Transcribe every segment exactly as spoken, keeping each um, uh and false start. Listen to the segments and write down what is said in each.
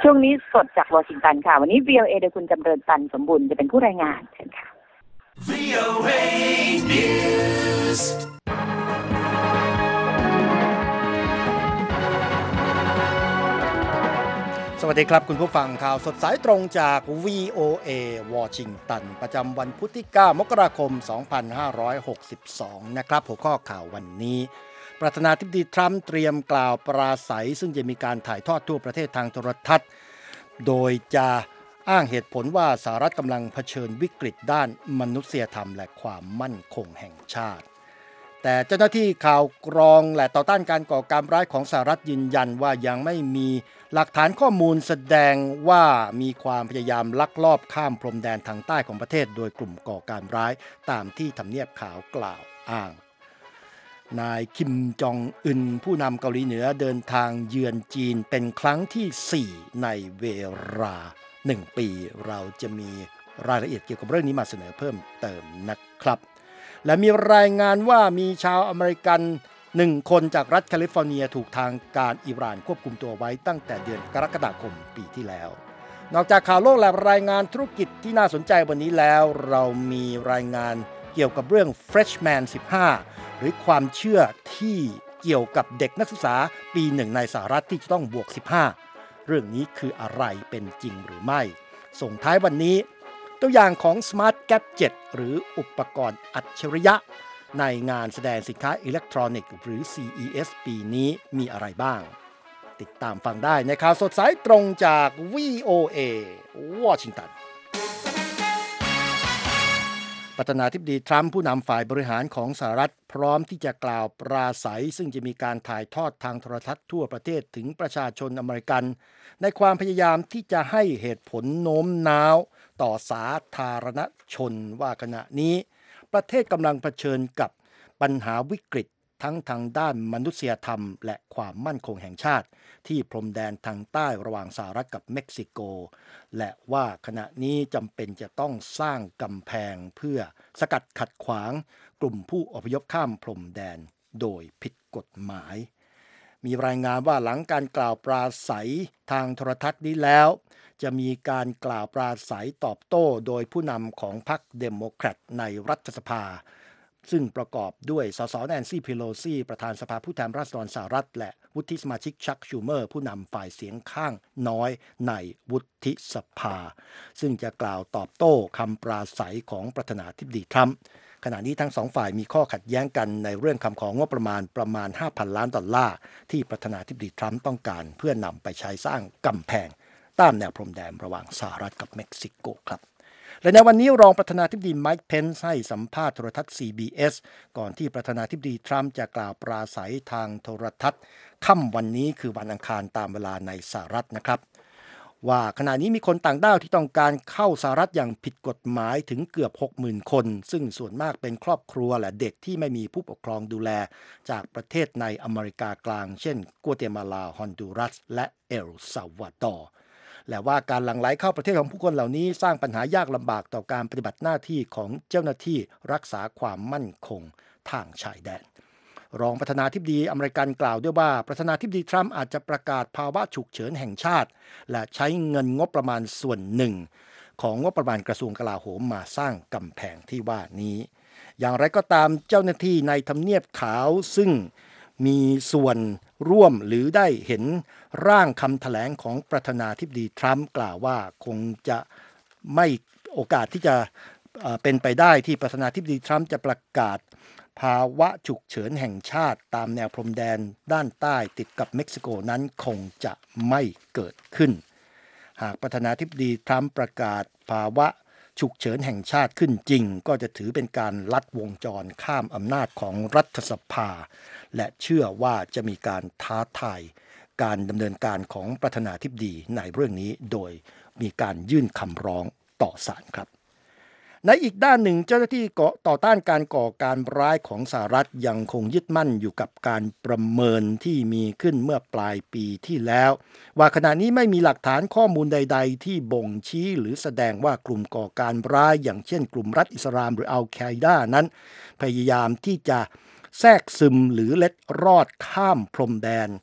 ช่วงนี้สดจากวอชิงตันค่ะวันนี้ วี โอ เอ โดยคุณจำเริญตันสมบูรณ์จะเป็นผู้รายงานเชิญค่ะ วี โอ เอ News สวัสดีครับคุณผู้ฟังข่าวสดสายตรงจาก วี โอ เอ วอชิงตันประจำวันพุธที่เก้ามกราคมสองพันห้าร้อยหกสิบสองนะครับหัวข้อข่าววันนี้ประธานาธิบดีทรัมป์เตรียมกล่าวปราศัยซึ่งจะมีการถ่ายทอดทั่วประเทศทางโทรทัศน์โดยจะอ้างเหตุผลว่าสหรัฐกำลังเผชิญวิกฤตด้านมนุษยธรรมและความมั่นคงแห่งชาติแต่เจ้าหน้าที่ข่าวกรองและต่อต้านการก่อการร้ายของสหรัฐยืนยันว่ายังไม่มีหลักฐานข้อมูลแสดงว่ามีความพยายามลักลอบข้ามพรมแดนทางใต้ของประเทศโดยกลุ่มก่อการร้ายตามที่ทำเนียบขาวกล่าวอ้างนายคิมจองอึนผู้นำเกาหลีเหนือเดินทางเยือนจีนเป็นครั้งที่สี่ในเวลาหนึ่งปีเราจะมีรายละเอียดเกี่ยวกับเรื่องนี้มาเสนอเพิ่มเติมนะครับและมีรายงานว่ามีชาวอเมริกันหนึ่งคนจากรัฐแคลิฟอร์เนียถูกทางการอิหร่านควบคุมตัวไว้ตั้งแต่เดือนกรกฎาคมปีที่แล้วนอกจากข่าวโลกและรายงานธุรกิจที่น่าสนใจวันนี้แล้วเรามีรายงานเกี่ยวกับเรื่อง Freshman สิบห้าหรือความเชื่อที่เกี่ยวกับเด็กนักศึกษาปีหนึ่งในสหรัฐที่จะต้องบวกสิบห้าเรื่องนี้คืออะไรเป็นจริงหรือไม่ส่งท้ายวันนี้ตัวอย่างของ Smart Gadget หรืออุปกรณ์อัจฉริยะในงานแสดงสินค้าอิเล็กทรอนิกส์หรือ ซี อี เอส ปีนี้มีอะไรบ้างติดตามฟังได้ในข่าวสดสายตรงจาก วี โอ เอ วอชิงตันประธานาธิบดีทรัมป์ผู้นำฝ่ายบริหารของสหรัฐพร้อมที่จะกล่าวปราศัยซึ่งจะมีการถ่ายทอดทางโทรทัศน์ทั่วประเทศถึงประชาชนอเมริกันในความพยายามที่จะให้เหตุผลโน้มน้าวต่อสาธารณชนว่าขณะนี้ประเทศกำลังเผชิญกับปัญหาวิกฤตทั้งทางด้านมนุษยธรรมและความมั่นคงแห่งชาติที่พรมแดนทางใต้ระหว่างสหรัฐกับเม็กซิโกและว่าขณะนี้จำเป็นจะต้องสร้างกำแพงเพื่อสกัดขัดขวางกลุ่มผู้อพยพข้ามพรมแดนโดยผิดกฎหมายมีรายงานว่าหลังการกล่าวปราศัยทางโทรทัศน์นี้แล้วจะมีการกล่าวปราศัยตอบโต้โดยผู้นำของพรรคเดโมแครตในรัฐสภาซึ่งประกอบด้วยสสแนนซี่ เพโลซีประธานสภาผู้แทนราษฎรสหรัฐและวุฒิสมาชิกชักชูเมอร์ผู้นำฝ่ายเสียงข้างน้อยในวุฒิสภาซึ่งจะกล่าวตอบโต้คำปราศัยของประธานาธิบดีทรัมป์ขณะนี้ทั้งสองฝ่ายมีข้อขัดแย้งกันในเรื่องคำของงบประมาณประมาณ ห้าพัน ล้านดอลลาร์ที่ประธานาธิบดีทรัมป์ต้องการเพื่อนำไปใช้สร้างกำแพงตามแนวพรมแดนระหว่างสหรัฐกับเม็กซิโกครับและในวันนี้รองประธานาธิบดีไมค์เพนซ์ให้สัมภาษณ์โทรทัศน์ ซี บี เอส ก่อนที่ประธานาธิบดีทรัมป์จะกล่าวปราศัยทางโทรทัศน์ค่ำวันนี้คือวันอังคารตามเวลาในสหรัฐนะครับว่าขณะนี้มีคนต่างด้าวที่ต้องการเข้าสหรัฐอย่างผิดกฎหมายถึงเกือบ หกหมื่น คนซึ่งส่วนมากเป็นครอบครัวและเด็กที่ไม่มีผู้ปกครองดูแลจากประเทศในอเมริกากลางเช่นกัวเตมาลาฮอนดูรัสและเอลซัลวาดอร์และว่าการหลั่งไหลเข้าประเทศของผู้คนเหล่านี้สร้างปัญหายากลำบากต่อการปฏิบัติหน้าที่ของเจ้าหน้าที่รักษาความมั่นคงทางชายแดนรองประธานาธิบดีอเมริกันกล่าวด้วยว่าประธานาธิบดีทรัมป์อาจจะประกาศภาวะฉุกเฉินแห่งชาติและใช้เงินงบประมาณส่วนหนึ่งของงบประมาณกระทรวงกลาโหมมาสร้างกำแพงที่ว่านี้อย่างไรก็ตามเจ้าหน้าที่ในทำเนียบขาวซึ่งมีส่วนร่วมหรือได้เห็นร่างคำแถลงของประธานาธิบดีทรัมป์กล่าวว่าคงจะไม่โอกาสที่จะเป็นไปได้ที่ประธานาธิบดีทรัมป์จะประกาศภาวะฉุกเฉินแห่งชาติตามแนวพรมแดนด้านใต้ติดกับเม็กซิโกนั้นคงจะไม่เกิดขึ้นหากประธานาธิบดีทรัมป์ประกาศภาวะฉุกเฉินแห่งชาติขึ้นจริงก็จะถือเป็นการลัดวงจรข้ามอำนาจของรัฐสภาและเชื่อว่าจะมีการท้าทายการดำเนินการของประธานาธิบดีในเรื่องนี้โดยมีการยื่นคำร้องต่อศาลครับในอีกด้านหนึ่งเจ้าหน้าที่ต่อต้านการก่อการร้ายของสหรัฐยังคงยึดมั่นอยู่กับการประเมินที่มีขึ้นเมื่อปลายปีที่แล้วว่าขณะนี้ไม่มีหลักฐานข้อมูลใดๆที่บ่งชี้หรือแสดงว่ากลุ่มก่อการร้ายอย่างเช่นกลุ่มรัฐอิสลามหรืออัลไคดานั้นพยายามที่จะแทรกซึมหรือเล็ดรอดข้ามพรมแดน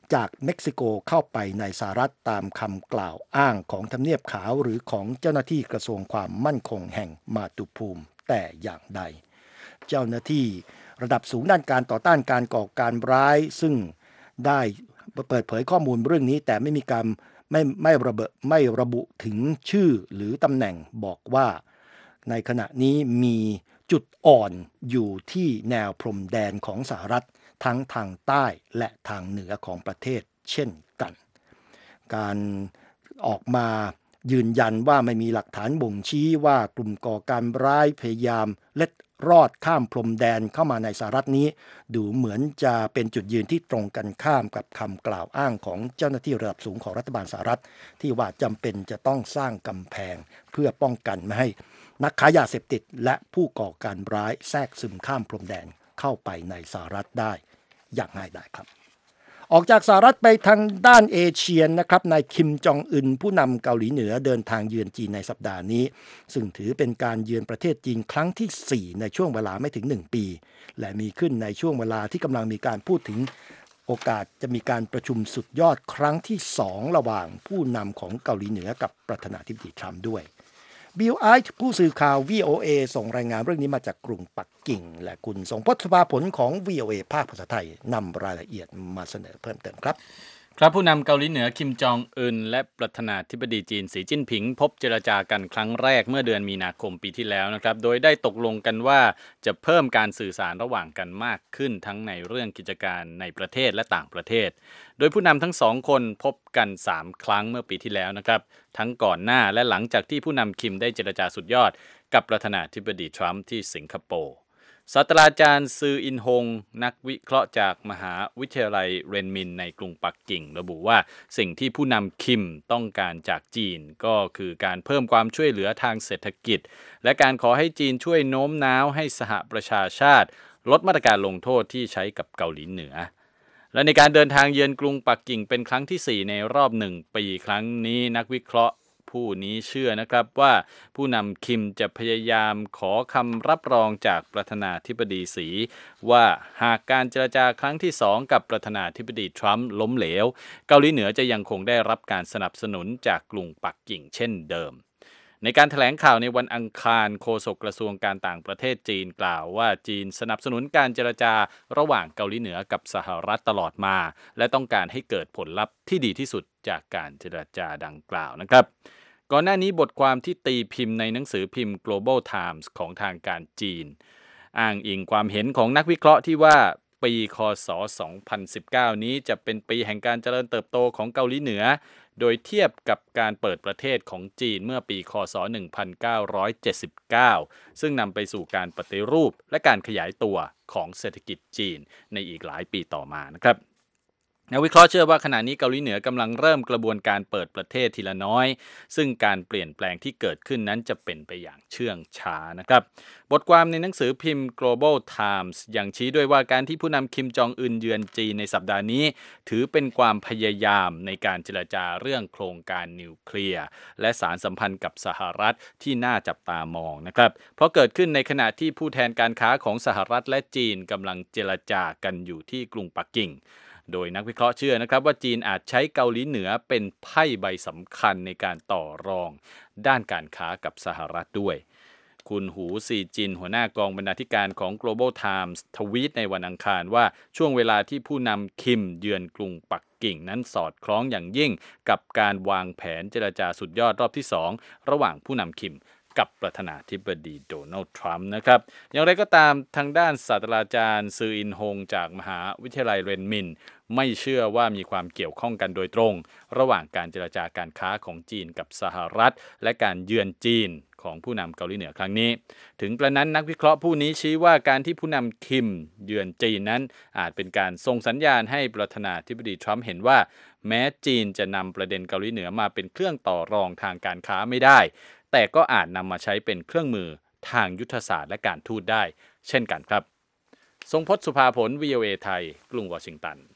จากเม็กซิโกเข้าไปในสหรัฐตามคำกล่าวอ้างของทำเนียบขาวหรือของเจ้าหน้าที่กระทรวงความมั่นคงแห่งมาตุภูมิแต่อย่างใดเจ้าหน้าที่ระดับสูงด้านการต่อต้านการก่อการร้ายซึ่งได้เปิดเผยข้อมูลเรื่องนี้แต่ไม่มีการไม่ไม่ระบุไม่ระบุถึงชื่อหรือตำแหน่งบอกว่าในขณะนี้มีจุดอ่อนอยู่ที่แนวพรมแดนของสหรัฐทั้งทางใต้และทางเหนือของประเทศเช่นกันการออกมายืนยันว่าไม่มีหลักฐานบ่งชี้ว่ากลุ่มก่อการร้ายพยายามเล็ดรอดข้ามพรมแดนเข้ามาในสหรัฐนี้ดูเหมือนจะเป็นจุดยืนที่ตรงกันข้ามกับคำกล่าวอ้างของเจ้าหน้าที่ระดับสูงของรัฐบาลสหรัฐที่ว่าจำเป็นจะต้องสร้างกำแพงเพื่อป้องกันไม่ให้นักค้ายาเสพติดและผู้ก่อการร้ายแทรกซึมข้ามพรมแดนเข้าไปในสหรัฐได้อย่างง่ายดายครับออกจากสหรัฐไปทางด้านเอเชียนะครับนายคิมจองอึนผู้นำเกาหลีเหนือเดินทางเยือนจีนในสัปดาห์นี้ซึ่งถือเป็นการเยือนประเทศจีนครั้งที่สี่ในช่วงเวลาไม่ถึงหนึ่งปีและมีขึ้นในช่วงเวลาที่กำลังมีการพูดถึงโอกาสจะมีการประชุมสุดยอดครั้งที่สองระหว่างผู้นำของเกาหลีเหนือกับประธานาธิบดีทรัมป์ด้วยบิลไอท์ผู้สื่อข่าว วี โอ เอ ส่งรายงานเรื่องนี้มาจากกรุงปักกิ่งและคุณทรงพจน์ สุภาผลของ วี โอ เอ ภาคภาษาไทยนำรายละเอียดมาเสนอเพิ่มเติมครับครับผู้นำเกาหลีเหนือคิมจองอึนและประธานาธิบดีจีนสีจิ้นผิงพบเจรจากันครั้งแรกเมื่อเดือนมีนาคมปีที่แล้วนะครับโดยได้ตกลงกันว่าจะเพิ่มการสื่อสารระหว่างกันมากขึ้นทั้งในเรื่องกิจการในประเทศและต่างประเทศโดยผู้นำทั้งสองคนพบกันสามครั้งเมื่อปีที่แล้วนะครับทั้งก่อนหน้าและหลังจากที่ผู้นำคิมได้เจรจาสุดยอดกับประธานาธิบดีทรัมป์ที่สิงคโปร์ศาสตราจารย์ซืออินฮงนักวิเคราะห์จากมหาวิทยาลัยเรนมินในกรุงปักกิ่งระบุว่าสิ่งที่ผู้นำคิมต้องการจากจีนก็คือการเพิ่มความช่วยเหลือทางเศรษฐกิจและการขอให้จีนช่วยโน้มน้าวให้สหประชาชาติลดมาตรการลงโทษที่ใช้กับเกาหลีเหนือและในการเดินทางเยือนกรุงปักกิ่งเป็นครั้งที่สี่ในรอบหนึ่งปีครั้งนี้นักวิเคราะห์ผู้นี้เชื่อนะครับว่าผู้นำคิมจะพยายามขอคำรับรองจากประธานาธิบดีสีว่าหากการเจรจาครั้งที่สองกับประธานาธิบดีทรัมป์ล้มเหลวเกาหลีเหนือจะยังคงได้รับการสนับสนุนจากกรุงปักกิ่งเช่นเดิมในการแถลงข่าวในวันอังคารโฆษกกระทรวงการต่างประเทศจีนกล่าวว่าจีนสนับสนุนการเจรจาระหว่างเกาหลีเหนือกับสหรัฐตลอดมาและต้องการให้เกิดผลลัพธ์ที่ดีที่สุดจากการเจรจาดังกล่าวนะครับก่อนหน้านี้บทความที่ตีพิมพ์ในหนังสือพิมพ์ Global Times ของทางการจีนอ้างอิงความเห็นของนักวิเคราะห์ที่ว่าปีค.ศ. สองพันสิบเก้านี้จะเป็นปีแห่งการเจริญเติบโตของเกาหลีเหนือโดยเทียบกับการเปิดประเทศของจีนเมื่อปีค.ศ. หนึ่งพันเก้าร้อยเจ็ดสิบเก้าซึ่งนำไปสู่การปฏิรูปและการขยายตัวของเศรษฐกิจจีนในอีกหลายปีต่อมานะครับนักวิเคราะห์เชื่อว่าขณะนี้เกาหลีเหนือกำลังเริ่มกระบวนการเปิดประเทศทีละน้อยซึ่งการเปลี่ยนแปลงที่เกิดขึ้นนั้นจะเป็นไปอย่างเชื่องช้านะครับบทความในหนังสือพิมพ์ Global Times ยังชี้ด้วยว่าการที่ผู้นำคิมจองอึนเยือนจีนในสัปดาห์นี้ถือเป็นความพยายามในการเจรจาเรื่องโครงการนิวเคลียร์และสารสัมพันธ์กับสหรัฐที่น่าจับตามองนะครับเพราะเกิดขึ้นในขณะที่ผู้แทนการค้าของสหรัฐและจีนกำลังเจรจากันอยู่ที่กรุงปักกิ่งโดยนักวิเคราะห์เชื่อนะครับว่าจีนอาจใช้เกาหลีเหนือเป็นไพ่ใบสำคัญในการต่อรองด้านการค้ากับสหรัฐด้วยคุณหูซีจินหัวหน้ากองบรรณาธิการของ Global Times ทวีตในวันอังคารว่าช่วงเวลาที่ผู้นำคิมเยือนกรุงปักกิ่งนั้นสอดคล้องอย่างยิ่งกับการวางแผนเจรจาสุดยอดรอบที่สองระหว่างผู้นำคิมกับประธานาธิบดีโดนัลด์ทรัมป์นะครับอย่างไรก็ตามทางด้านศาสตราจารย์ซืออินฮงจากมหาวิทยาลัยเรนมินไม่เชื่อว่ามีความเกี่ยวข้องกันโดยตรงระหว่างการเจรจาการค้าของจีนกับสหรัฐและการเยือนจีนของผู้นำเกาหลีเหนือครั้งนี้ถึงกระนั้นนักวิเคราะห์ผู้นี้ชี้ว่าการที่ผู้นำคิมเยือนจีนนั้นอาจเป็นการส่งสัญญาณให้ประธานาธิบดีทรัมป์เห็นว่าแม้จีนจะนำประเด็นเกาหลีเหนือมาเป็นเครื่องต่อรองทางการค้าไม่ได้แต่ก็อาจนำมาใช้เป็นเครื่องมือทางยุทธศาสตร์และการทูตได้เช่นกันครับทรงพจน์ สุภาผล วี โอ เอ ไทยกรุงวอชิงตัน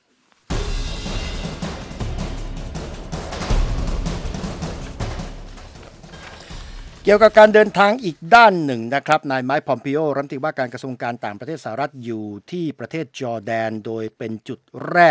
เกี่ยวกับการเดินทางอีกด้านหนึ่งนะครับนายไมค์ พอมปิโอรัฐมนตรีว่าการกระทรวงการต่างประเทศสหรัฐอยู่ที่ประเทศจอร์แดนโดยเป็นจุดแรก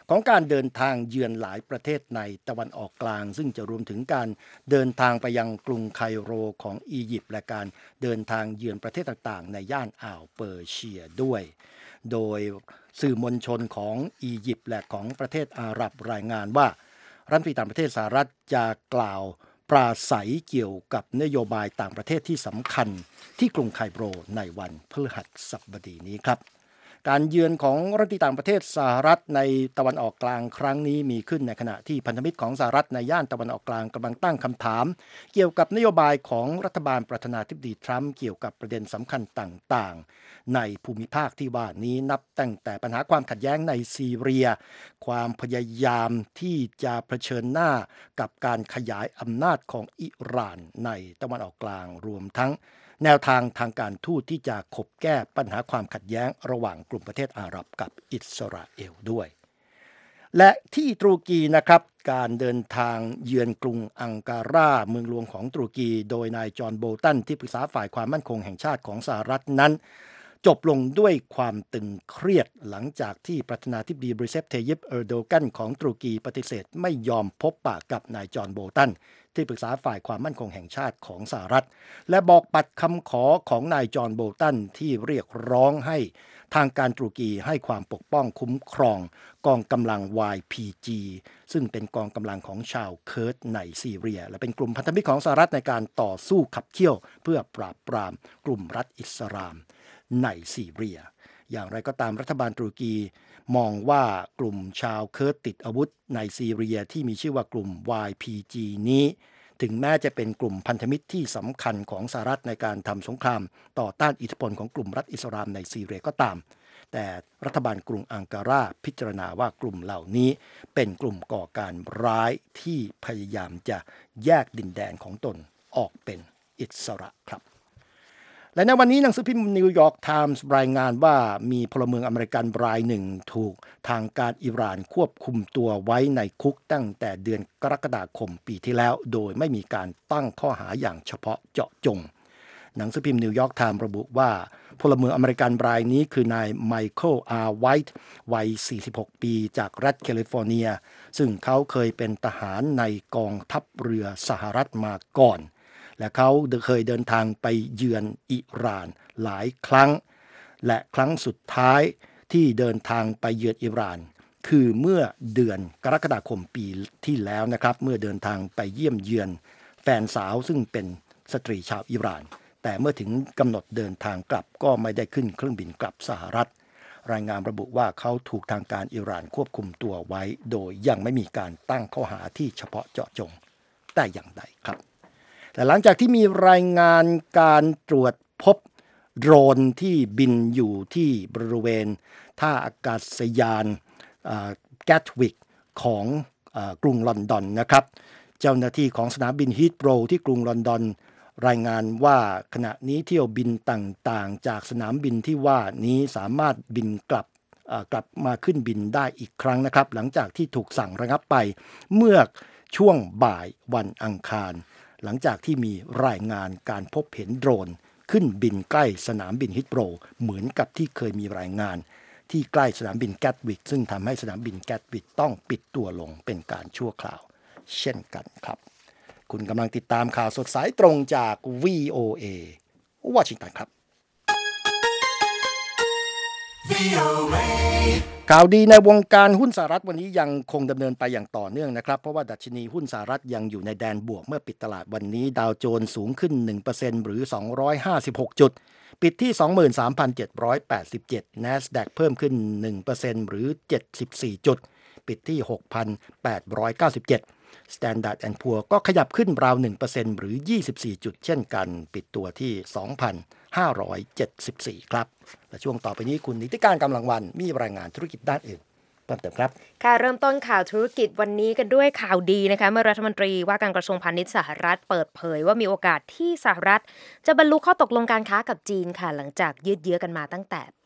ของการเดินทางเยือนหลายประเทศในตะวันออกกลางซึ่งจะรวมถึงการเดินทางไปยังกรุงไคโรของอียิปต์และการเดินทางเยือนประเทศต่างๆในย่านอ่าวเปอร์เซียด้วยโดยสื่อมวลชนของอียิปต์และของประเทศอาหรับรายงานว่ารัฐมนตรีต่างประเทศสหรัฐจะกล่าวปราศัยเกี่ยวกับนโยบายต่างประเทศที่สำคัญที่กรุงไคโรในวันพฤหัสบดีนี้ครับการเยือนของรัฐมนตรีต่างประเทศสหรัฐในตะวันออกกลางครั้งนี้มีขึ้นในขณะที่พันธมิตรของสหรัฐในย่านตะวันออกกลางกำลังตั้งคำถามเกี่ยวกับนโยบายของรัฐบาลประธานาธิบดีทรัมป์เกี่ยวกับประเด็นสำคัญต่างๆในภูมิภาคที่ว่านี้นับตั้งแต่ปัญหาความขัดแย้งในซีเรียความพยายามที่จะเผชิญหน้ากับการขยายอำนาจของอิหร่านในตะวันออกกลางรวมทั้งแนวทางทางการทูตที่จะขบแก้ปัญหาความขัดแย้งระหว่างกลุ่มประเทศอาหรับกับอิสราเอลด้วยและที่ตุรกีนะครับการเดินทางเยือนกรุงอังการาเมืองหลวงของตุรกีโดยนายจอห์นโบลตันที่ปรึกษาฝ่ายความมั่นคงแห่งชาติของสหรัฐนั้นจบลงด้วยความตึงเครียดหลังจากที่ประธานาธิบดีรีเซป เทยิป เออร์โดกันของตุรกีปฏิเสธไม่ยอมพบปะกับนายจอห์นโบลตันที่ปรึกษาฝ่ายความมั่นคงแห่งชาติของสหรัฐและบอกปัดคำขอของนายจอห์นโบลตันที่เรียกร้องให้ทางการตุรกีให้ความปกป้องคุ้มครองกองกำลัง วาย พี จี ซึ่งเป็นกองกำลังของชาวเคิร์ดในซีเรียและเป็นกลุ่มพันธมิตรของสหรัฐในการต่อสู้ขับเคี่ยวเพื่อปราบปรามกลุ่มรัฐอิสลามในซีเรียอย่างไรก็ตามรัฐบาลตุรกีมองว่ากลุ่มชาวเคิร์ดติดอาวุธในซีเรียที่มีชื่อว่ากลุ่ม วาย พี จี นี้ถึงแม้จะเป็นกลุ่มพันธมิตรที่สำคัญของสหรัฐในการทำสงครามต่อต้านอิทธิพลของกลุ่มรัฐอิสลามในซีเรียก็ตามแต่รัฐบาลกรุงอังการาพิจารณาว่ากลุ่มเหล่านี้เป็นกลุ่มก่อการร้ายที่พยายามจะแยกดินแดนของตนออกเป็นอิสระครับและในวันนี้หนังสือพิมพ์นิวยอร์กไทมส์รายงานว่ามีพลเมืองอเมริกันรายหนึ่งถูกทางการอิหร่านควบคุมตัวไว้ในคุกตั้งแต่เดือนกรกฎาคมปีที่แล้วโดยไม่มีการตั้งข้อหาอย่างเฉพาะเจาะจงหนังสือพิมพ์นิวยอร์กไทมส์ระบุว่าพลเมืองอเมริกันรายนี้คือนายไมเคิล อาร์ ไวท์วัยสี่สิบหกปีจากรัฐแคลิฟอร์เนียซึ่งเขาเคยเป็นทหารในกองทัพเรือสหรัฐมาก่อนและเขาเคยเดินทางไปเยือนอิหร่านหลายครั้งและครั้งสุดท้ายที่เดินทางไปเยือนอิหร่านคือเมื่อเดือนกรกฎาคมปีที่แล้วนะครับเมื่อเดินทางไปเยี่ยมเยือนแฟนสาวซึ่งเป็นสตรีชาวอิหร่านแต่เมื่อถึงกำหนดเดินทางกลับก็ไม่ได้ขึ้นเครื่องบินกลับสหรัฐรายงานระบุว่าเขาถูกทางการอิหร่านควบคุมตัวไว้โดยยังไม่มีการตั้งข้อหาที่เฉพาะเจาะจงแต่อย่างใดครับแต่หลังจากที่มีรายงานการตรวจพบโดรนที่บินอยู่ที่บริเวณท่าอากาศยานแกตวิกของกรุงลอนดอนนะครับเจ้าหน้าที่ของสนามบินฮีทโรว์ที่กรุงลอนดอนรายงานว่าขณะนี้เที่ยวบินต่างๆจากสนามบินที่ว่านี้สามารถบินกลับกลับมาขึ้นบินได้อีกครั้งนะครับหลังจากที่ถูกสั่งระงับไปเมื่อช่วงบ่ายวันอังคารหลังจากที่มีรายงานการพบเห็นโดรนขึ้นบินใกล้สนามบินฮิตโรว์เหมือนกับที่เคยมีรายงานที่ใกล้สนามบินแกตวิกซึ่งทำให้สนามบินแกตวิกต้องปิดตัวลงเป็นการชั่วคราวเช่นกันครับคุณกำลังติดตามข่าวสดสายตรงจาก วี โอ เอ วอชิงตันครับ วี โอ เอ ข่าวดีในวงการหุ้นสหรัฐวันนี้ยังคงดำเนินไปอย่างต่อเนื่องนะครับเพราะว่าดัชนีหุ้นสหรัฐยังอยู่ในแดนบวกเมื่อปิดตลาดวันนี้ดาวโจนส์สูงขึ้น หนึ่งเปอร์เซ็นต์ หรือสองร้อยห้าสิบหกจุดปิดที่ สองหมื่นสามพันเจ็ดร้อยแปดสิบเจ็ด NASDAQ เพิ่มขึ้น หนึ่งเปอร์เซ็นต์ หรือเจ็ดสิบสี่จุดปิดที่ หกพันแปดร้อยเก้าสิบเจ็ดStandard แอนด์ พัว ก็ขยับขึ้นราว หนึ่งเปอร์เซ็นต์ หรือยี่สิบสี่จุดเช่นกันปิดตัวที่ สองพันห้าร้อยเจ็ดสิบสี่ ครับและช่วงต่อไปนี้คุณนิติการกำลังวันมีรายงานธุรกิจด้านอื่นเพิ่มเติมครับค่ะเริ่มต้นข่าวธุรกิจวันนี้กันด้วยข่าวดีนะคะเมื่อรัฐมนตรีว่าการกระทรวงพาณิชย์สหรัฐเปิดเผยว่ามีโอกาสที่สหรัฐจะบรรลุข้อตกลงการค้ากับจีนค่ะหลังจากยืดเยื้อกันมาตั้งแต่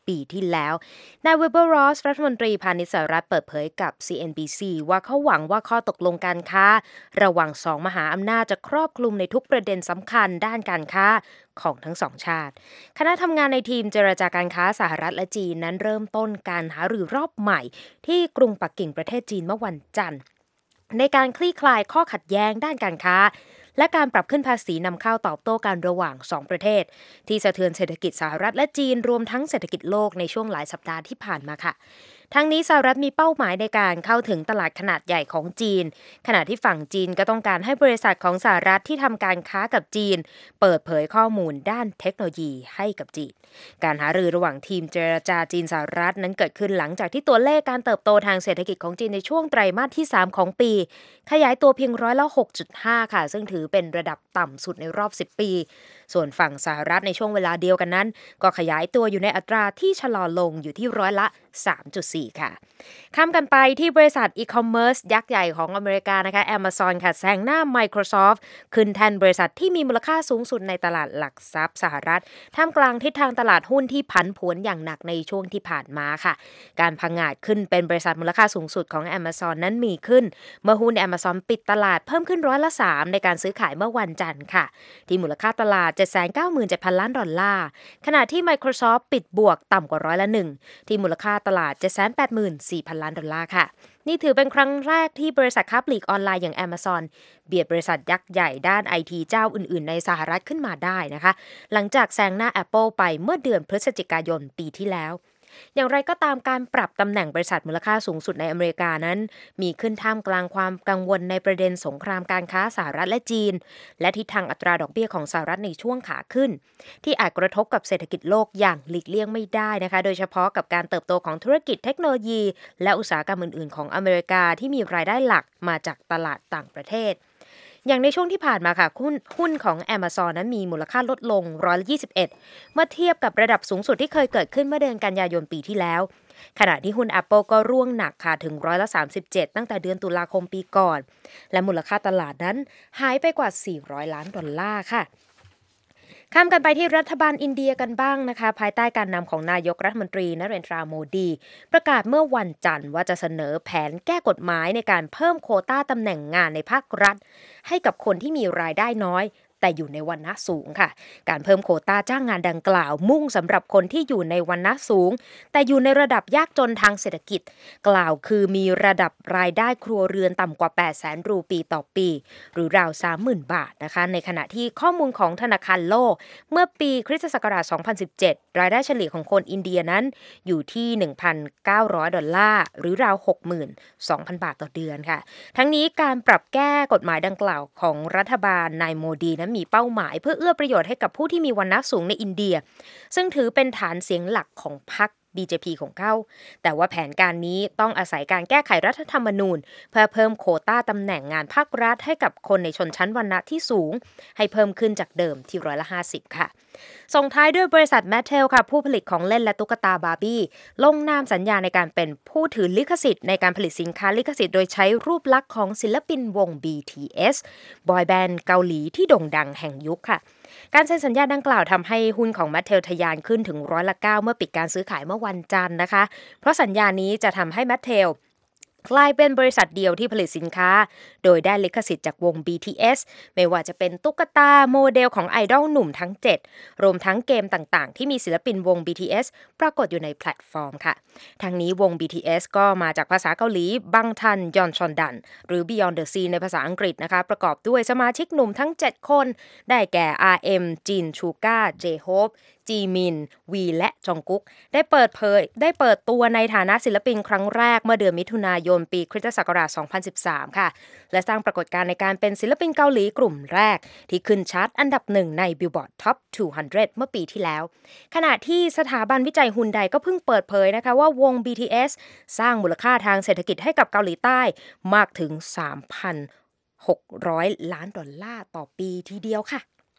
ปีที่แล้วนายวิลเบอร์รอสรัฐมนตรีพาณิชย์สหรัฐเปิดเผยกับ ซี เอ็น บี ซี ว่าเขาหวังว่าข้อตกลงการค้าระหว่างสองมหาอำนาจจะครอบคลุมในทุกประเด็นสำคัญด้านการค้าของทั้งสองชาติคณะทำงานในทีมเจรจาการค้าสหรัฐและจีนนั้นเริ่มต้นการหารือรอบใหม่ที่กรุงปักกิ่งประเทศจีนเมื่อวันจันทร์ในการคลี่คลายข้อขัดแย้งด้านการค้าและการปรับขึ้นภาษีนำเข้าตอบโต้กันระหว่างสองประเทศที่สะเทือนเศรษฐกิจสหรัฐและจีนรวมทั้งเศรษฐกิจโลกในช่วงหลายสัปดาห์ที่ผ่านมาค่ะทั้งนี้สหรัฐมีเป้าหมายในการเข้าถึงตลาดขนาดใหญ่ของจีนขณะที่ฝั่งจีนก็ต้องการให้บริษัทของสหรัฐที่ทำการค้ากับจีนเปิดเผยข้อมูลด้านเทคโนโลยีให้กับจีนการหารือระหว่างทีมเจรจาจีนสหรัฐนั้นเกิดขึ้นหลังจากที่ตัวเลขการเติบโตทางเศรษฐกิจของจีนในช่วงไตรมาสที่สามของปีขยายตัวเพียงร้อยละ หกจุดห้า ค่ะซึ่งถือเป็นระดับต่ำสุดในรอบสิบปีส่วนฝั่งสหรัฐในช่วงเวลาเดียวกันนั้นก็ขยายตัวอยู่ในอัตราที่ชะลอลงอยู่ที่ร้อยละ สามจุดสี่ ค่ะข้ามกันไปที่บริษัทอีคอมเมิร์ซยักษ์ใหญ่ของอเมริกานะคะ Amazon ค่ะแซงหน้า Microsoft ขึ้นแทนบริษัทที่มีมูลค่าสูงสุดในตลาดหลักทรัพย์สหรัฐท่ามกลางทิศทางตลาดหุ้นที่ผันผวนอย่างหนักในช่วงที่ผ่านมาค่ะการพังงาดขึ้นเป็นบริษัทมูลค่าสูงสุดของ Amazon นั้นมีขึ้นเมื่อหุ้น Amazon ปิดตลาดเพิ่มขึ้นร้อยละสามในการซื้อขายเมื่อวันจันทร์ค่ะที่มูลค่าตลาด เจ็ดแสนเก้าหมื่นเจ็ดพัน ล้านดอลลาร์ขณะที่ Microsoft ปิดบวกต่ำกว่าร้อยละหนึ่งที่มูลค่าตลาด เจ็ดแสนแปดหมื่นสี่พัน ล้านดอลลาร์ค่ะนี่ถือเป็นครั้งแรกที่บริษัทค้าปลีกออนไลน์อย่าง Amazon เบียดบริษัทยักษ์ใหญ่ด้าน ไอ ที เจ้าอื่นๆในสหรัฐขึ้นมาได้นะคะหลังจากแซงหน้า Apple ไปเมื่อเดือนพฤศจิกายนปีที่แล้วอย่างไรก็ตามการปรับตำแหน่งบริษัทมูลค่าสูงสุดในอเมริกานั้นมีขึ้นท่ามกลางความกังวลในประเด็นสงครามการค้าสหรัฐและจีนและทิศทางอัตราดอกเบี้ยของสหรัฐในช่วงขาขึ้นที่อาจกระทบกับเศรษฐกิจโลกอย่างหลีกเลี่ยงไม่ได้นะคะโดยเฉพาะกับการเติบโตของธุรกิจเทคโนโลยีและอุตสาหกรรมอื่นๆของอเมริกาที่มีรายได้หลักมาจากตลาดต่างประเทศอย่างในช่วงที่ผ่านมาค่ะหุ้นหุ้นของ Amazon นั้นมีมูลค่าลดลงร้อยละยี่สิบเอ็ดเมื่อเทียบกับระดับสูงสุดที่เคยเกิดขึ้นเมื่อเดือนกันยายนปีที่แล้วขณะที่หุ้น Apple ก็ร่วงหนักค่ะถึงร้อยละสามสิบเจ็ดตั้งแต่เดือนตุลาคมปีก่อนและมูลค่าตลาดนั้นหายไปกว่าสี่ร้อยล้านดอลลาร์ค่ะข้ามกันไปที่รัฐบาลอินเดียกันบ้างนะคะภายใต้การนำของนายกรัฐมนตรีนเรนทราโมดีประกาศเมื่อวันจันทร์ว่าจะเสนอแผนแก้กฎหมายในการเพิ่มโควต้าตำแหน่งงานในภาครัฐให้กับคนที่มีรายได้น้อยแต่อยู่ในวรรณะสูงค่ะการเพิ่มโควต้าจ้างงานดังกล่าวมุ่งสำหรับคนที่อยู่ในวรรณะสูงแต่อยู่ในระดับยากจนทางเศรษฐกิจกล่าวคือมีระดับรายได้ครัวเรือนต่ำกว่า แปดแสน รูปีต่อปีหรือราว สามหมื่น บาทนะคะในขณะที่ข้อมูลของธนาคารโลกเมื่อปีคริสตศักราชสองพันสิบเจ็ดรายได้เฉลี่ยของคนอินเดียนั้นอยู่ที่ หนึ่งพันเก้าร้อย ดอลลาร์หรือราว หกหมื่นสองพัน บาทต่อเดือนค่ะทั้งนี้การปรับแก้กฎหมายดังกล่าวของรัฐบาลนายโมดีนั้นมีเป้าหมายเพื่อเอื้อประโยชน์ให้กับผู้ที่มีวรรณะสูงในอินเดียซึ่งถือเป็นฐานเสียงหลักของพรรค บี เจ พี ของเขาแต่ว่าแผนการนี้ต้องอาศัยการแก้ไขรัฐธรรมนูญเพื่อเพิ่มโควต้าตำแหน่งงานภาครัฐให้กับคนในชนชั้นวรรณะที่สูงให้เพิ่มขึ้นจากเดิมที่ร้อยละห้าสิบค่ะส่งท้ายด้วยบริษัทแมทเทลค่ะผู้ผลิตของเล่นและตุ๊กตาบาร์บี้ลงนามสัญญาในการเป็นผู้ถือลิขสิทธิ์ในการผลิตสินค้าลิขสิทธิ์โดยใช้รูปลักษณ์ของศิลปินวง บี ที เอส บอยแบนด์เกาหลีที่โด่งดังแห่งยุคค่ะการเซ็นสัญญาดังกล่าวทำให้หุ้นของแมทเทลทะยานขึ้นถึงร้อยละเก้าเมื่อปิดการซื้อขายเมื่อวันจันทร์นะคะเพราะสัญญานี้จะทำให้แมทเทลกลายเป็นบริษัทเดียวที่ผลิตสินค้าโดยได้ลิขสิทธิ์จากวง บี ที เอส ไม่ว่าจะเป็นตุ๊กตาโมเดลของไอดอลหนุ่มทั้งเจ็ดรวมทั้งเกมต่างๆที่มีศิลปินวง บี ที เอส ปรากฏอยู่ในแพลตฟอร์มค่ะทั้งนี้วง บี ที เอส ก็มาจากภาษาเกาหลีบังทันยอนชอนดันหรือ Beyond the Sea ในภาษาอังกฤษนะคะประกอบด้วยสมาชิกหนุ่มทั้งเจ็ดคนได้แก่ อาร์ เอ็ม จิน ชูก้า เจโฮปจีมินวีและจองกุ๊กได้เปิดเผยได้เปิดตัวในฐานะศิลปินครั้งแรกเมื่อเดือนมิถุนายนปีคริสตศักราชสองพันสิบสามค่ะและสร้างปรากฏการณ์ในการเป็นศิลปินเกาหลีกลุ่มแรกที่ขึ้นชาร์ตอันดับหนึ่งใน Billboard Top สองร้อย เมื่อปีที่แล้วขณะที่สถาบันวิจัยฮุนไดก็เพิ่งเปิดเผยนะคะว่าวง บี ที เอส สร้างมูลค่าทางเศรษฐกิจให้กับเกาหลีใต้มากถึง สามพันหกร้อย ล้านดอลลาร์ต่อปีทีเดียวค่ะ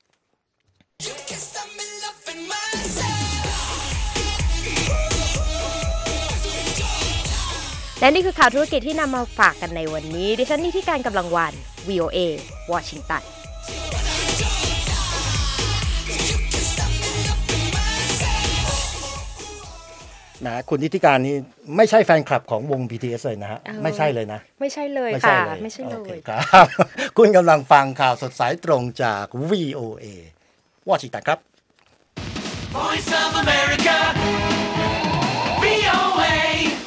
และนี่คือข่าวธุรกิจที่นำมาฝากกันในวันนี้ดิฉันนิติการกำลังวัน วี โอ เอ วอชิงตันนะคุณนิติการนี่ไม่ใช่แฟนคลับของวง บี ที เอส เลยนะฮะไม่ใช่เลยนะไม่ใช่เลยค่ะไม่ใช่เลยครับคุณกำลังฟังข่าวสดสายตรงจาก วี โอ เอ วอชิงตันครับ Voice of America วี โอ เอ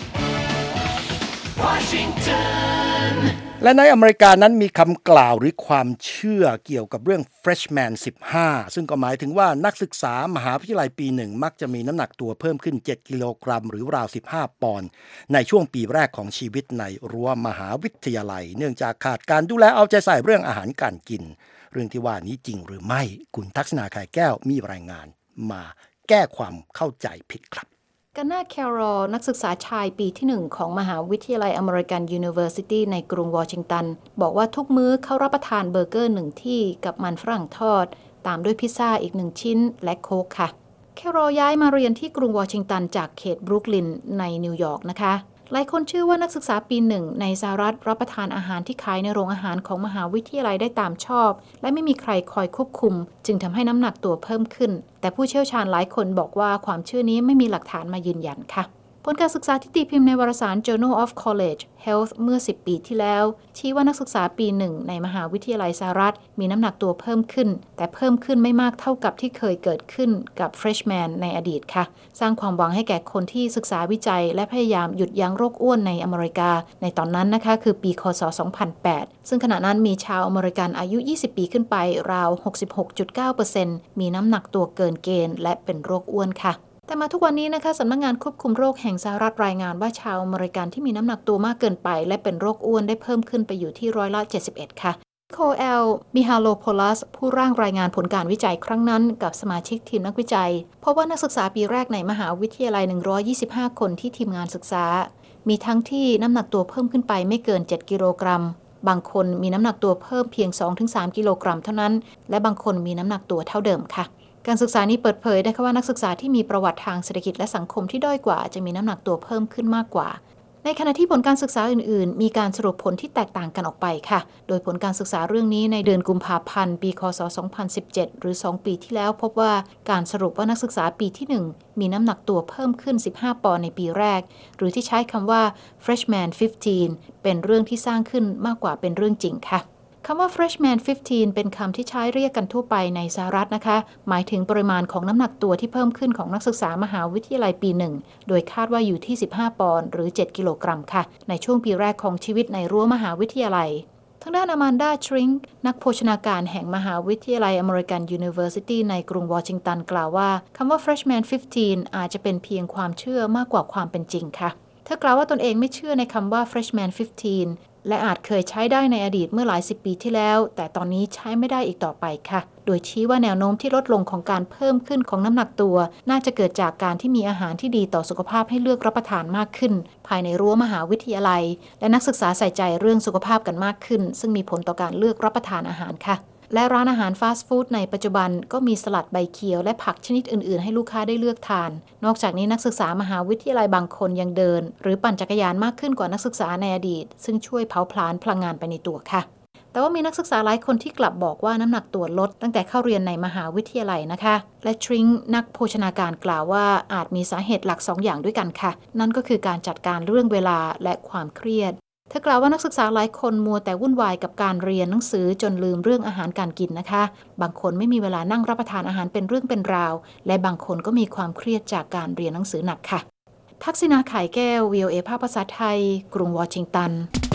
Washington และในอเมริกานั้นมีคำกล่าวหรือความเชื่อเกี่ยวกับเรื่อง freshman สิบห้าซึ่งก็หมายถึงว่านักศึกษามหาวิทยาลัยปีหนึ่งมักจะมีน้ำหนักตัวเพิ่มขึ้นเจ็ดกิโลกรัมหรือราวสิบห้าปอนด์ในช่วงปีแรกของชีวิตในรั้วมหาวิทยาลัยเนื่องจากขาดการดูแลเอาใจใส่เรื่องอาหารการกินเรื่องที่ว่านี้จริงหรือไม่คุณทักษณาไข่แก้วมีรายงานมาแก้ความเข้าใจผิดครับกันนา แคโรลนักศึกษาชายปีที่หนึ่งของมหาวิทยาลัยอเมริกันยูนิเวอร์ซิตี้ในกรุงวอชิงตันบอกว่าทุกมื้อเขารับประทานเบอร์เกอร์หนึ่งที่กับมันฝรั่งทอดตามด้วยพิซซ่าอีกหนึ่งชิ้นและโค้กค่ะแคโรลย้ายมาเรียนที่กรุงวอชิงตันจากเขตบรุกลินในนิวยอร์กนะคะหลายคนเชื่อว่านักศึกษาปีหนึ่งในสหรัฐรับประทานอาหารที่ขายในโรงอาหารของมหาวิทยาลัยได้ตามชอบและไม่มีใครคอยควบคุมจึงทำให้น้ำหนักตัวเพิ่มขึ้นแต่ผู้เชี่ยวชาญหลายคนบอกว่าความเชื่อนี้ไม่มีหลักฐานมายืนยันค่ะผลการศึกษาที่ตีพิมพ์ในวารสาร Journal of College Health เมื่อสิบปีที่แล้วชี้ว่านักศึกษาปีหนึ่งในมหาวิทยาลัยสหรัฐมีน้ำหนักตัวเพิ่มขึ้นแต่เพิ่มขึ้นไม่มากเท่ากับที่เคยเกิดขึ้นกับ Freshman ในอดีตค่ะสร้างความหวังให้แก่คนที่ศึกษาวิจัยและพยายามหยุดยั้งโรคอ้วนในอเมริกาในตอนนั้นนะคะคือปีคศสองพันแปดซึ่งขณะนั้นมีชาวอเมริกันอายุยี่สิบปีขึ้นไปราว หกสิบหกจุดเก้าเปอร์เซ็นต์ มีน้ำหนักตัวเกินเกณฑ์และเป็นโรคอ้วนค่ะแต่มาทุกวันนี้นะคะสำนักงานควบคุมโรคแห่งสหรัฐรายงานว่าชาวอเมริกันที่มีน้ำหนักตัวมากเกินไปและเป็นโรคอ้วนได้เพิ่มขึ้นไปอยู่ที่ร้อยละเจ็ดสิบเอ็ดค่ะโคเอล มิฮาโลโพลัสผู้ร่างรายงานผลการวิจัยครั้งนั้นกับสมาชิกทีมนักวิจัยพบว่านักศึกษาปีแรกในมหาวิทยาลัยหนึ่งร้อยยี่สิบห้าคนที่ทีมงานศึกษามีทั้งที่น้ำหนักตัวเพิ่มขึ้นไปไม่เกินเจ็ดกิโลกรัมบางคนมีน้ำหนักตัวเพิ่มเพียง สองถึงสาม กิโลกรัมเท่านั้นและบางคนมีน้ำหนักตัวเท่าเดิมค่ะการศึกษานี้เปิดเผยนะคะว่านักศึกษาที่มีประวัติทางเศรษฐกิจและสังคมที่ด้อยกว่าจะมีน้ำหนักตัวเพิ่มขึ้นมากกว่าในขณะที่ผลการศึกษาอื่นๆมีการสรุปผลที่แตกต่างกันออกไปค่ะโดยผลการศึกษาเรื่องนี้ในเดือนกุมภาพันธ์ปีคศสองพันสิบเจ็ดหรือสองปีที่แล้วพบว่าการสรุปว่านักศึกษาปีที่หนึ่งมีน้ำหนักตัวเพิ่มขึ้นสิบห้าปอนด์ในปีแรกหรือที่ใช้คำว่า freshman สิบห้า เป็นเรื่องที่สร้างขึ้นมากกว่าเป็นเรื่องจริงค่ะคำว่า freshman สิบห้า เป็นคำที่ใช้เรียกกันทั่วไปในสหรัฐนะคะหมายถึงปริมาณของน้ำหนักตัวที่เพิ่มขึ้นของนักศึกษามหาวิทยาลัยปีหนึ่งโดยคาดว่าอยู่ที่สิบห้าปอนด์หรือเจ็ดกิโลกรัมค่ะในช่วงปีแรกของชีวิตในรั้วมหาวิทยาลัยทางด้านอแมนดา ทริงค์นักโภชนาการแห่งมหาวิทยาลัยอเมริกันยูนิเวอร์ซิตี้ในกรุงวอชิงตันกล่าวว่าคำว่า freshman สิบห้า อาจจะเป็นเพียงความเชื่อมากกว่าความเป็นจริงค่ะเธอกล่าวว่าตนเองไม่เชื่อในคำว่า freshman สิบห้าและอาจเคยใช้ได้ในอดีตเมื่อหลายสิบปีที่แล้วแต่ตอนนี้ใช้ไม่ได้อีกต่อไปค่ะโดยชี้ว่าแนวโน้มที่ลดลงของการเพิ่มขึ้นของน้ำหนักตัวน่าจะเกิดจากการที่มีอาหารที่ดีต่อสุขภาพให้เลือกรับประทานมากขึ้นภายในรั้วมหาวิทยาลัยและนักศึกษาใส่ใจเรื่องสุขภาพกันมากขึ้นซึ่งมีผลต่อการเลือกรับประทานอาหารค่ะและร้านอาหารฟาสต์ฟู้ดในปัจจุบันก็มีสลัดใบเขียวและผักชนิดอื่นๆให้ลูกค้าได้เลือกทานนอกจากนี้นักศึกษามหาวิทยาลัยบางคนยังเดินหรือปั่นจักรยานมากขึ้นกว่านักศึกษาในอดีตซึ่งช่วยเผาผลาญพลังงานไปในตัวค่ะแต่ว่ามีนักศึกษาหลายคนที่กลับบอกว่าน้ำหนักตัวลดตั้งแต่เข้าเรียนในมหาวิทยาลัยนะคะและทริงค์นักโภชนาการกล่าวว่าอาจมีสาเหตุหลักสองอย่างด้วยกันค่ะนั่นก็คือการจัดการเรื่องเวลาและความเครียดเธอกล่าวว่านักศึกษาหลายคนมัวแต่วุ่นวายกับการเรียนหนังสือจนลืมเรื่องอาหารการกินนะคะบางคนไม่มีเวลานั่งรับประทานอาหารเป็นเรื่องเป็นราวและบางคนก็มีความเครียดจากการเรียนหนังสือหนักค่ะทักษิณา ไข่แก้ว วี โอ เอ ภาคภาษาไทยกรุงวอชิงตัน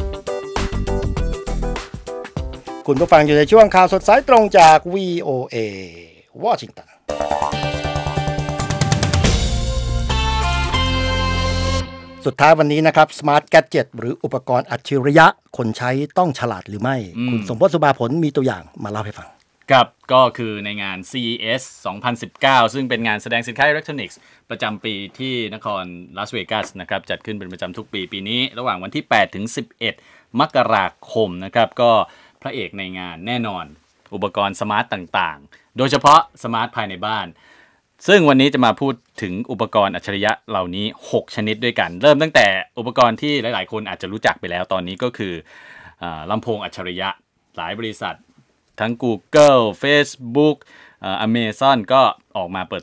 คุณผู้ฟังอยู่ในช่วงข่าวสดสายตรงจาก วี โอ เอ วอชิงตันสุดท้ายวันนี้นะครับ Smart Gadget หรืออุปกรณ์อัจฉริยะคนใช้ต้องฉลาดหรือไม่คุณสมพจน์ สุภาผลมีตัวอย่างมาเล่าให้ฟังครับก็คือในงาน ซี อี เอส สองพันสิบเก้าซึ่งเป็นงานแสดงสินค้าอิเล็กทรอนิกส์ประจำปีที่นครลาสเวกัสนะครับจัดขึ้นเป็นประจำทุกปีปีนี้ระหว่างวันที่แปดถึงสิบเอ็ดมกราคมนะครับก็พระเอกในงานแน่นอนอุปกรณ์สมาร์ตต่างๆโดยเฉพาะสมาร์ทภายในบ้านซึ่งวันนี้จะมาพูดถึงอุปกรณ์อัจฉริยะเหล่านี้หกชนิดด้วยกันเริ่มตั้งแต่อุปกรณ์ที่หลายๆคนอาจจะรู้จักไปแล้วตอนนี้ก็คืออ่าลำโพงอัจฉริยะหลายบริษัททั้ง Google Facebook อ่า Amazon ก็ออกมาเปิดตัว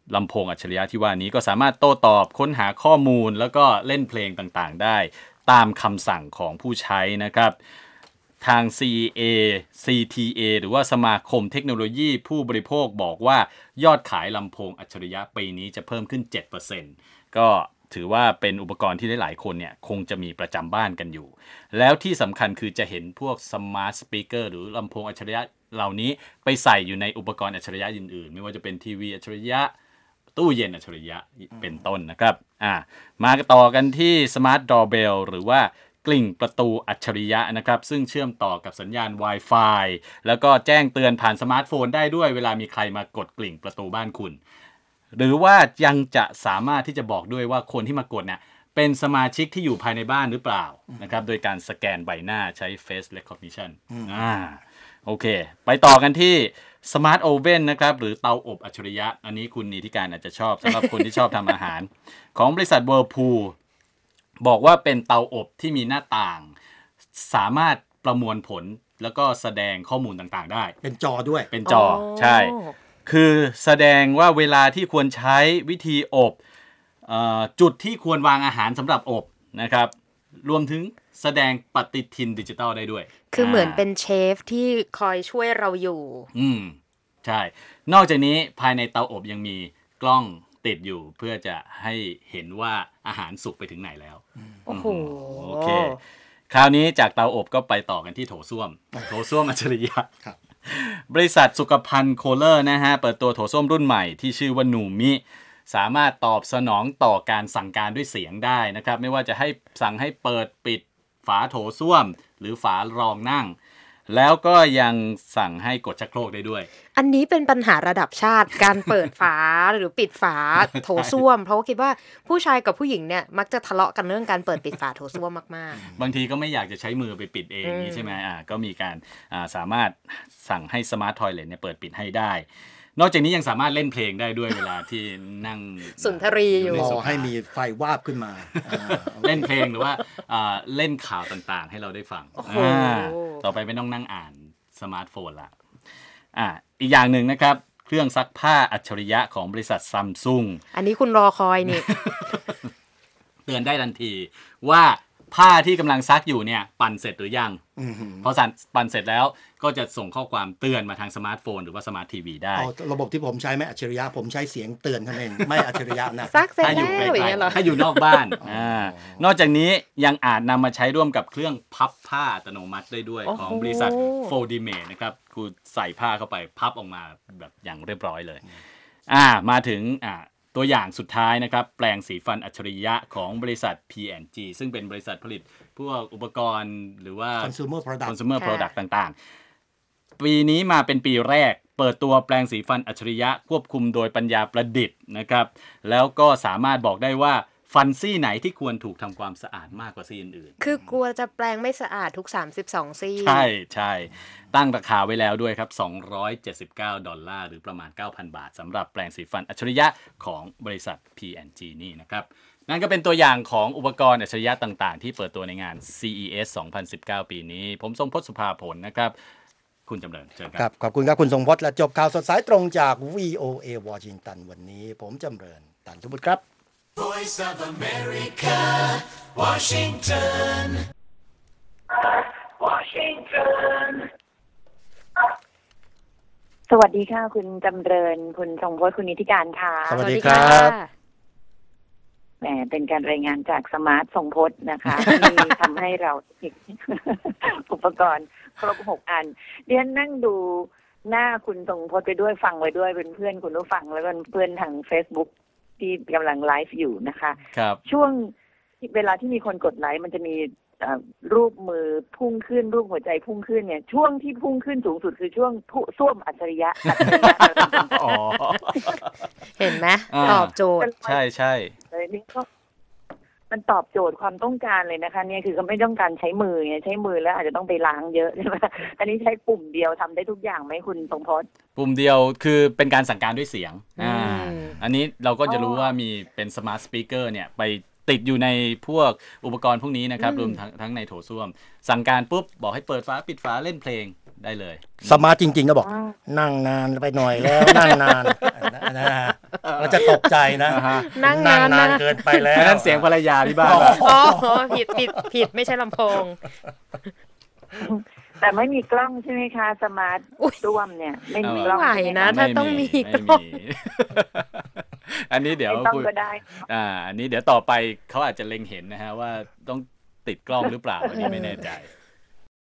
ลำโพงอัจฉริยะที่ว่านี้ก็สามารถโต้ตอบค้นหาข้อมูลแล้วก็เล่นเพลงต่างๆได้ตามคำสั่งของผู้ใช้นะครับทาง ซี เอ ซี ที เอ หรือว่าสมาคมเทคโนโลยีผู้บริโภคบอกว่ายอดขายลำโพงอัจฉริยะปีนี้จะเพิ่มขึ้น เจ็ดเปอร์เซ็นต์ ก็ถือว่าเป็นอุปกรณ์ที่หลายๆคนเนี่ยคงจะมีประจำบ้านกันอยู่แล้วที่สำคัญคือจะเห็นพวกสมาร์ทสปีกเกอร์หรือลำโพงอัจฉริยะเหล่านี้ไปใส่อยู่ในอุปกรณ์อัจฉริยะอื่นๆไม่ว่าจะเป็นทีวีอัจฉริยะตู้เย็นอัจฉริยะเป็นต้นนะครับอ่ามาต่อกันที่ Smart Doorbell หรือว่ากลิ่งประตูอัจฉริยะนะครับซึ่งเชื่อมต่อกับสัญญาณ Wi-Fi แล้วก็แจ้งเตือนผ่านสมาร์ทโฟนได้ด้วยเวลามีใครมากดกลิ่งประตูบ้านคุณหรือว่ายังจะสามารถที่จะบอกด้วยว่าคนที่มากดเนี่ยเป็นสมาชิกที่อยู่ภายในบ้านหรือเปล่านะครับโดยการสแกนใบหน้าใช้ Face Recognition อ่าโอเคไปต่อกันที่ Smart Oven นะครับหรือเตาอบอัจฉริยะอันนี้คุณนิติการอาจจะชอบสำหรับคนที่ชอบทำอาหารของบริษัท Whirlpool บอกว่าเป็นเตาอบที่มีหน้าต่างสามารถประมวลผลแล้วก็แสดงข้อมูลต่างๆได้เป็นจอด้วยเป็นจอใช่คือแสดงว่าเวลาที่ควรใช้วิธีอบเอ่อจุดที่ควรวางอาหารสำหรับอบนะครับรวมถึงแสดงปฏิทินดิจิตอลได้ด้วยคือเหมือนเป็นเชฟที่คอยช่วยเราอยู่อืมใช่นอกจากนี้ภายในเตาอบยังมีกล้องติดอยู่เพื่อจะให้เห็นว่าอาหารสุกไปถึงไหนแล้วโอ้โหโอเคคราวนี้จากเตาอบก็ไปต่อกันที่โถส้วมโถส้วมอัจฉริยะครับบริษัทสุขภัณฑ์โคเลอร์นะฮะเปิดตัวโถส้วมรุ่นใหม่ที่ชื่อว่านูมิสามารถตอบสนองต่อการสั่งการด้วยเสียงได้นะครับไม่ว่าจะให้สั่งให้เปิดปิดฝาโถส้วมหรือฝารองนั่งแล้วก็ยังสั่งให้กดชักโครกได้ด้วยอันนี้เป็นปัญหาระดับชาติการเปิดฝาหรือปิดฝาโถส้วมเพราะว่าคิดว่าผู้ชายกับผู้หญิงเนี่ยมักจะทะเลาะกันเรื่องการเปิดปิดฝาโถส้วมมากๆบางทีก็ไม่อยากจะใช้มือไปปิดเองนี้ใช่ไหมอ่าก็มีการอ่าสามารถสั่งให้สมาร์ททอยเลทเนี่ยเปิดปิดให้ได้นอกจากนี้ยังสามารถเล่นเพลงได้ด้วยเวลาที่นั่งสุนทรีอยู่รอให้มีไฟวาบขึ้นมาเล่นเพลงหรือว่าเล่นข่าวต่างๆให้เราได้ฟังต่อไปไม่ต้องนั่งอ่านสมาร์ทโฟนละอ่าอีกอย่างหนึ่งนะครับเครื่องซักผ้าอัจฉริยะของบริษัทซัมซุงอันนี้คุณรอคอยนี่เตือนได้ทันทีว่าผ้าที่กำลังซักอยู่เนี่ยปั่นเสร็จหรือยังพอปั่นเสร็จแล้วก็จะส่งข้อความเตือนมาทางสมาร์ทโฟนหรือว่าสมาร์ททีวีได้ระบบที่ผมใช้ไม่อัจฉริยะผมใช้เสียงเตือนเท่านั้นเองไม่อัจฉริยะนะซักเสร็จแล้วอย่างเงี้ยเหรอถ้าอยู่นอกบ้านอ่านอกจากนี้ยังอาจนำมาใช้ร่วมกับเครื่องพับผ้าอัตโนมัติได้ด้วยของบริษัท Foldimate นะครับคือใส่ผ้าเข้าไปพับออกมาแบบอย่างเรียบร้อยเลยอ่ามาถึงอ่าตัวอย่างสุดท้ายนะครับแปลงสีฟันอัจฉริยะของบริษัท พี แอนด์ จี ซึ่งเป็นบริษัทผลิตพวกอุปกรณ์หรือว่า consumer product consumer product ต่างๆปีนี้มาเป็นปีแรกเปิดตัวแปลงสีฟันอัจฉริยะควบคุมโดยปัญญาประดิษฐ์นะครับแล้วก็สามารถบอกได้ว่าฟันซี่ไหนที่ควรถูกทำความสะอาดมากกว่าซี่อื่นๆคือกลัวจะแปลงไม่สะอาดทุกสามสิบสองซี่ใช่ใช่ตั้งราคาไว้แล้วด้วยครับสองร้อยเจ็ดสิบเก้าดอลลาร์หรือประมาณ เก้าพัน บาทสำหรับแปลงสีฟันอัจฉริยะของบริษัท พี แอนด์ จี นี่นะครับนั่นก็เป็นตัวอย่างของอุปกรณ์อัจฉริยะต่างๆที่เปิดตัวในงาน ซี อี เอส สองพันสิบเก้า ปีนี้ผมทรงพจน์สุภาผลนะครับคุณจำเริญเชิญครับขอบคุณครับคุณทรงพจน์และจบข่าวสดสายตรงจาก วี โอ เอ Washington วันนี้ผมจำเริญตันทุบุตรครับ Voice of America Washington Washington สวัสดีค่ะคุณจำเริญคุณทรงพจน์คุณนิติการค่ะสวัสดีครับแหมเป็นการรายงานจากสมาร์ททรงพจน์นะคะที่ทำให้เราอุปกรณ์ครบหกอันเดี๋ยวนั่งดูหน้าคุณทรงพจน์ไปด้วยฟังไว้ด้วยเป็นเพื่อนคุณผู้ฟังแล้วก็เพื่อนทาง Facebook ที่กำลังไลฟ์อยู่นะคะครับช่วงเวลาที่มีคนกดไลค์มันจะมีรูปมือพุ่งขึ้นรูปหัวใจพุ่งขึ้นเนี่ยช่วงที่พุ่งขึ้นสูงสุดคือช่วงส้วมอัจฉริยะอัจฉริยะอ๋อเห็นไหมตอบโจทย์ใช่ใช่เลยนี่ก็มันตอบโจทย์ความต้องการเลยนะคะเนี่ยคือก็ไม่ต้องการใช้มือไงใช้มือแล้วอาจจะต้องไปล้างเยอะใช่ไหมอันนี้ใช้ปุ่มเดียวทำได้ทุกอย่างไหมคุณทรงพจน์ปุ่มเดียวคือเป็นการสั่งการด้วยเสียงอ่าอันนี้เราก็จะรู้ว่ามีเป็นสมาร์ทสปีกเกอร์เนี่ยไปติดอยู่ในพวกอุปกรณ์พวกนี้นะครับรวมทั้งทั้งในโถส้วมสั่งการปุ๊บบอกให้เปิดฝาปิดฝาเล่นเพลงได้เลยสมาร์ทจริงๆก็บอกนั่งนานไปหน่อยแล้ว นั่งนานนะฮะเราจะตกใจนะนั่งนานนานเกินไปแล้วนั่นเสียงภรรยาที่บ้านอ๋อผิดผิดผิดไม่ใช่ลำโพงแต่ไม่มีกล้องใช่ไหมคะสมาร์ทร่วมเนี่ยไม่มีกล้องนะถ้าต้องมีกล้องอันนี้เดี๋ยวต้องก็ได้อ่าอันนี้เดี๋ยวต่อไปเขาอาจจะเล็งเห็นนะฮะว่าต้องติดกล้องหรือเปล่าอันนี้ไม่แน่ใจ